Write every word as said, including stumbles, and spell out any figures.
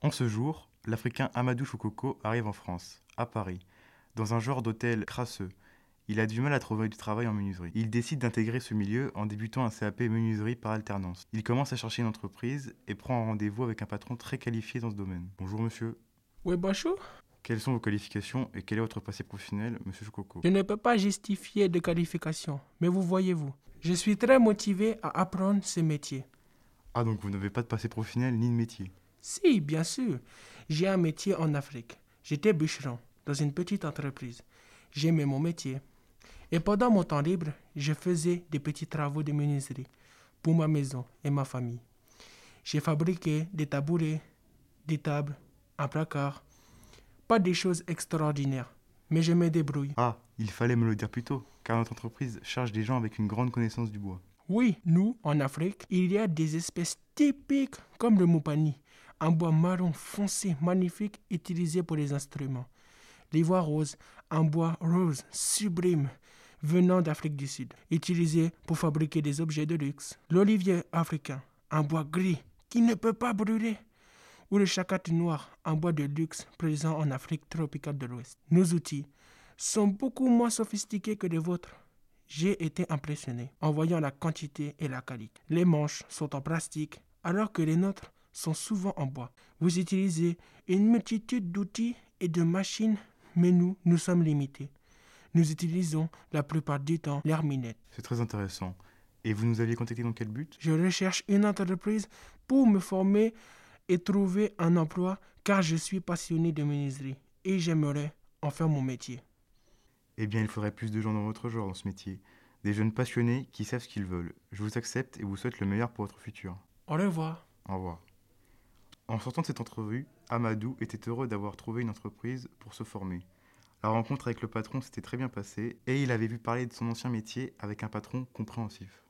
En ce jour, l'Africain Amadou Choukoko arrive en France, à Paris, dans un genre d'hôtel crasseux. Il a du mal à trouver du travail en menuiserie. Il décide d'intégrer ce milieu en débutant un C A P menuiserie par alternance. Il commence à chercher une entreprise et prend un rendez-vous avec un patron très qualifié dans ce domaine. Bonjour monsieur, Oui, bonjour. quelles sont vos qualifications et quel est votre passé professionnel, monsieur Choukoko? Je ne peux pas justifier de qualification, mais vous voyez-vous, je suis très motivé à apprendre ce métier. Ah donc vous n'avez pas de passé professionnel ni de métier. Si, bien sûr, j'ai un métier en Afrique. J'étais bûcheron dans une petite entreprise. J'aimais mon métier. Et pendant mon temps libre, je faisais des petits travaux de menuiserie pour ma maison et ma famille. J'ai fabriqué des tabourets, des tables, un placard. Pas des choses extraordinaires, mais je me débrouille. Ah, il fallait me le dire plus tôt, car notre entreprise cherche des gens avec une grande connaissance du bois. Oui, nous, en Afrique, il y a des espèces typiques comme le moupani, un bois marron foncé magnifique utilisé pour les instruments. L'ivoire rose, un bois rose sublime venant d'Afrique du Sud, utilisé pour fabriquer des objets de luxe. L'olivier africain, un bois gris qui ne peut pas brûler. Ou le chacat noir, un bois de luxe présent en Afrique tropicale de l'Ouest. Nos outils sont beaucoup moins sophistiqués que les vôtres. J'ai été impressionné en voyant la quantité et la qualité. Les manches sont en plastique alors que les nôtres sont souvent en bois. Vous utilisez une multitude d'outils et de machines, mais nous, nous sommes limités. Nous utilisons la plupart du temps l'herminette. C'est très intéressant. Et vous nous aviez contacté dans quel but? Je recherche une entreprise pour me former et trouver un emploi car je suis passionné de menuiserie et j'aimerais en faire mon métier. Eh bien, il faudrait plus de gens dans votre genre, dans ce métier. Des jeunes passionnés qui savent ce qu'ils veulent. Je vous accepte et vous souhaite le meilleur pour votre futur. Au revoir. Au revoir. En sortant de cette entrevue, Amadou était heureux d'avoir trouvé une entreprise pour se former. La rencontre avec le patron s'était très bien passée et il avait vu parler de son ancien métier avec un patron compréhensif.